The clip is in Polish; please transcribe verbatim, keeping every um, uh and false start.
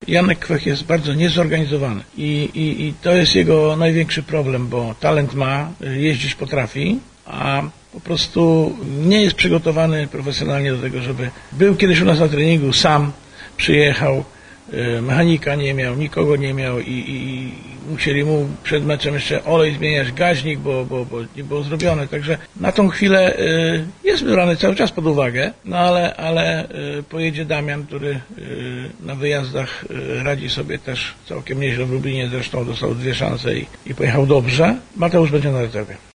Janek Kwech jest bardzo niezorganizowany i, i, i to jest jego największy problem, bo talent ma, jeździć potrafi, a po prostu nie jest przygotowany profesjonalnie do tego, żeby był kiedyś u nas na treningu, sam przyjechał, mechanika nie miał, nikogo nie miał i, i musieli mu przed meczem jeszcze olej zmieniać, gaźnik, bo, bo, bo nie było zrobione. Także na tą chwilę y, jest brany cały czas pod uwagę, no ale, ale y, pojedzie Damian, który y, na wyjazdach y, radzi sobie też całkiem nieźle w Lublinie, zresztą dostał dwie szanse i, i pojechał dobrze. Mateusz będzie na rezerwie.